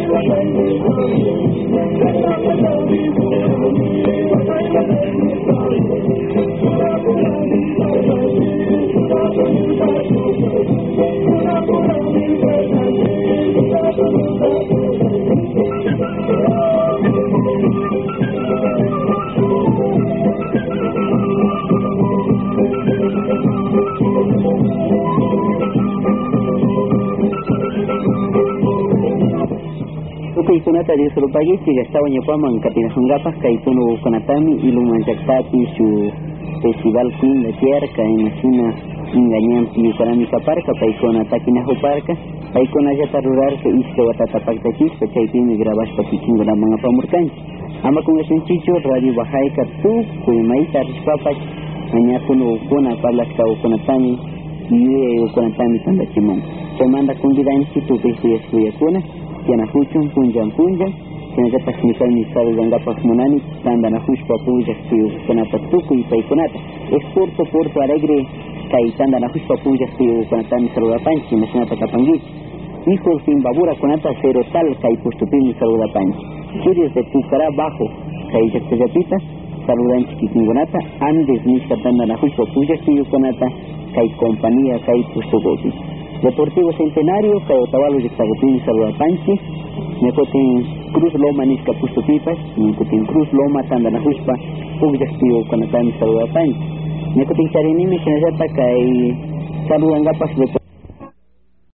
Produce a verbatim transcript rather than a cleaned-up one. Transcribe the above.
Kunata di Surupagi tiga tahun yang paman katina hanggapas kaituno konatami ilmu manjaktati su festival queen de tierra kai masina ingañan pi karami kaparka paikona takina hoparka paikona jata rural ke isto watata paktakis pachaipi migrabas pakikingo na mga pamurkanchi ama kung asinchicho radio bahay ka tu kuy maita rispapak anya kuno kuna parlas ka konatami iye konatami tanda chimon semanda kundidan situ pesu ya kuna tiana huchun punjang punjang tiana jata sinikai misal ganggapak munani tanda na hushpa puja siu konata tuku ipai konata exporto Porto Alegre kai tanda na hushpa puja siu konata misaluda panchi mesinata kapangich hijo sin babura konata cero tal kai pustupin misaluda panchi chirios de Pucará bajo kai jaktayapita saludan chiquitingonata andes nisca tanda na hushpa puja siu konata kai compañía kai pustugopi Deportivo Centenario, kai Otavalo Yextagopini Saluda Panchi, Necotin Cruz Loma Nisca Pustupipas, Necotin Cruz Loma Tanda na Hushpa, Pugyaspio Conatami Saluda Panchi, Necotin Charinimi Chenajata kai Saludan Gapas